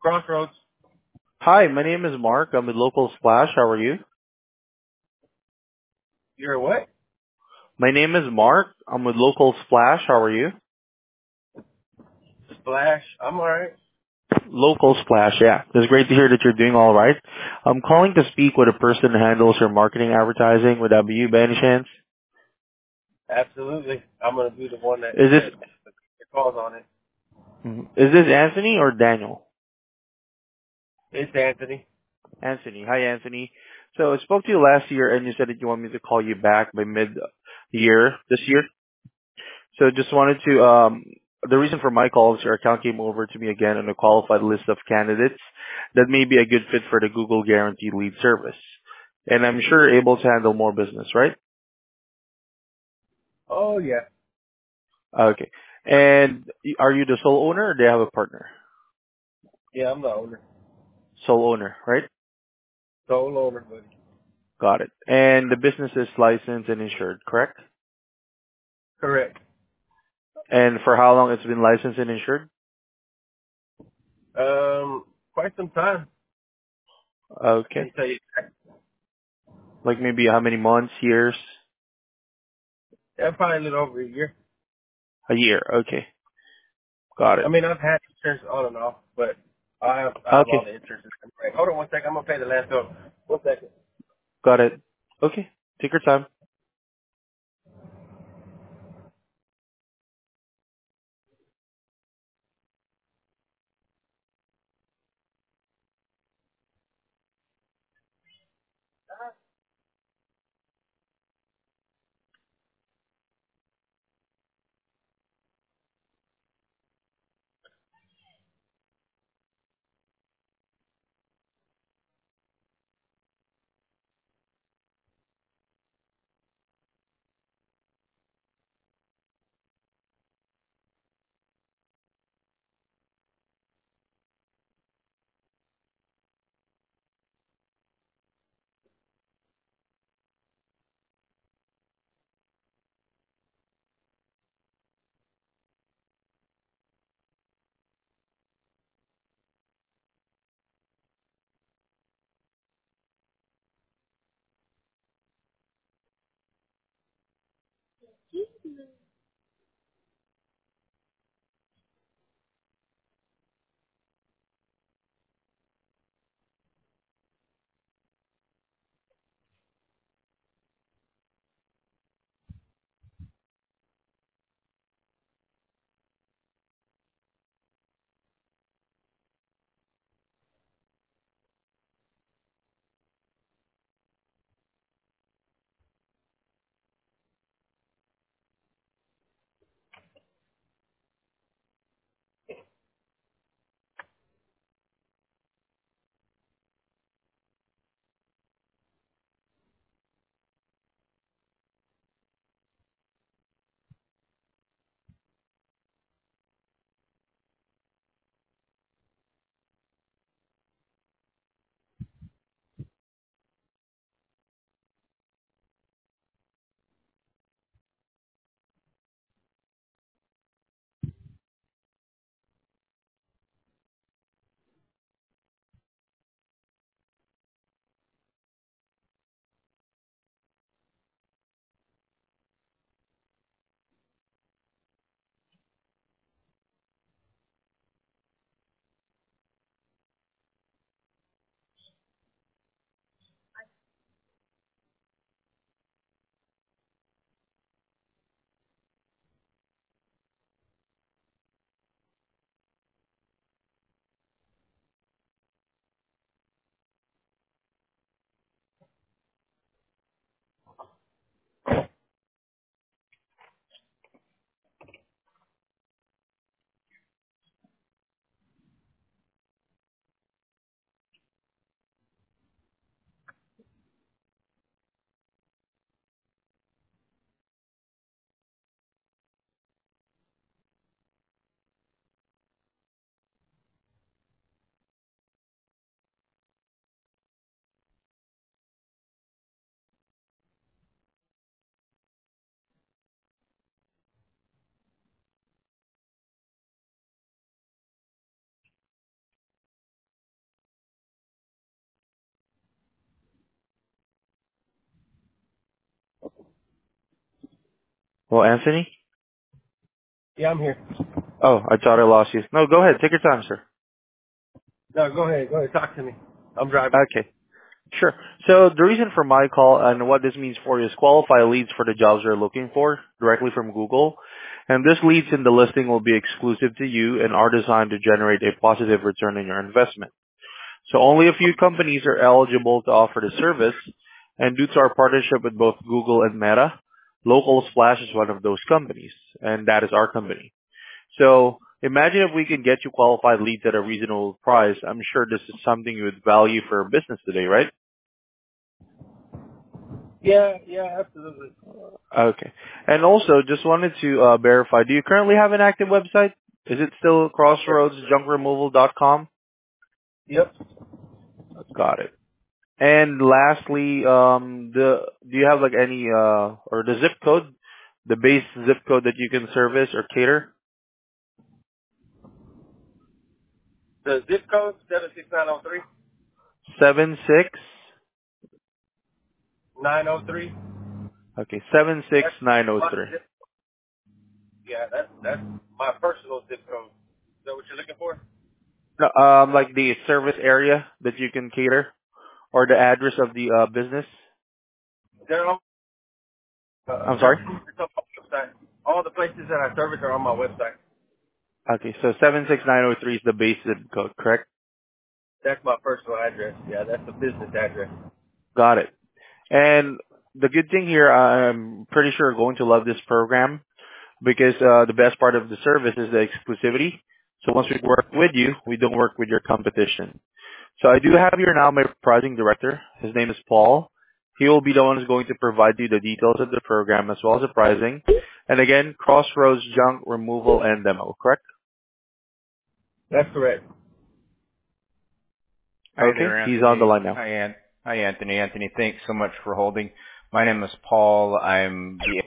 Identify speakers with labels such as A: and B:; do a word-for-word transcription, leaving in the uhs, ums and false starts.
A: Crossroads.
B: Hi, my name is Mark. I'm with Local Splash. How are you?
A: You're what?
B: My name is Mark. I'm with Local Splash. How are you?
A: Splash. I'm alright.
B: Local Splash, yeah. It's great to hear that you're doing all right. I'm calling to speak with a person who handles your marketing advertising. Would that be you by any chance?
A: Absolutely. I'm gonna be the one that
B: Is this
A: that calls on it.
B: mhm. is this Anthony or Daniel?
A: It's Anthony.
B: Anthony. Hi, Anthony. So I spoke to you last year, and you said that you want me to call you back by mid-year this year. So just wanted to, um, the reason for my call is your account came over to me again on a qualified list of candidates that may be a good fit for the Google Guaranteed Lead service. And I'm sure you're able to handle more business, right?
A: Oh yeah.
B: Okay. And are you the sole owner or do you have a partner?
A: Yeah, I'm the owner.
B: Sole owner, right?
A: Sole owner, buddy.
B: Got it. And the business is licensed and insured, correct?
A: Correct.
B: And for how long it's been licensed and insured?
A: Um, quite some time.
B: Okay.
A: Can tell you.
B: Like maybe how many months, years?
A: Yeah, probably a little over a year.
B: A year. Okay. Got
A: I
B: it.
A: mean, I've had insurance on and off, but I have I have all
B: Okay.
A: the insurance. Right. Hold on one second. I'm gonna pay the last bill. One second.
B: Got it. Okay. Take your time. Well, Anthony?
A: Yeah, I'm here.
B: Oh, I thought I lost you. No, go ahead. Take your time, sir.
A: No, go ahead. Go ahead. Talk to me. I'm driving.
B: Okay. Sure. So the reason for my call and what this means for you is qualify leads for the jobs you're looking for directly from Google. And this leads in the listing will be exclusive to you and are designed to generate a positive return on your investment. So only a few companies are eligible to offer the service. And due to our partnership with both Google and Meta, Local Splash is one of those companies. And that is our company. So imagine if we can get you qualified leads at a reasonable price. I'm sure this is something you would value for a business today, right?
A: Yeah, yeah, absolutely.
B: Okay. And also, just wanted to uh, verify, do you currently have an active website? Is it still crossroads junk removal dot com?
A: Yep.
B: Got it. And lastly, um, the do you have like any uh or the zip code, the base zip code that you can service or cater?
A: The zip code seven six nine zero three
B: Seven six.
A: nine zero three.
B: Okay, seven six
A: That's
B: nine zero
A: my
B: three.
A: zip. Yeah, that's that's my personal zip code. Is that what you're looking for?
B: No, um, like the service area that you can cater or the address of the uh, business.
A: They're on. Uh,
B: I'm sorry.
A: that's it's on my website. All the places that I service are on my website.
B: Okay, so seven six nine zero three is the base zip code, correct?
A: That's my personal address. Yeah, that's the business address.
B: Got it. And the good thing here, I'm pretty sure you're going to love this program because uh, the best part of the service is the exclusivity. So once we work with you, we don't work with your competition. So I do have here now my pricing director. His name is Paul. He will be the one who's going to provide you the details of the program as well as the pricing. And again, Crossroads Junk Removal and Demo, correct?
A: That's correct.
C: Hi
B: Okay,
C: there,
B: he's on the
C: Anthony.
B: line now.
C: Hi, An- Hi, Anthony. Anthony, thanks so much for holding. My name is Paul. I'm the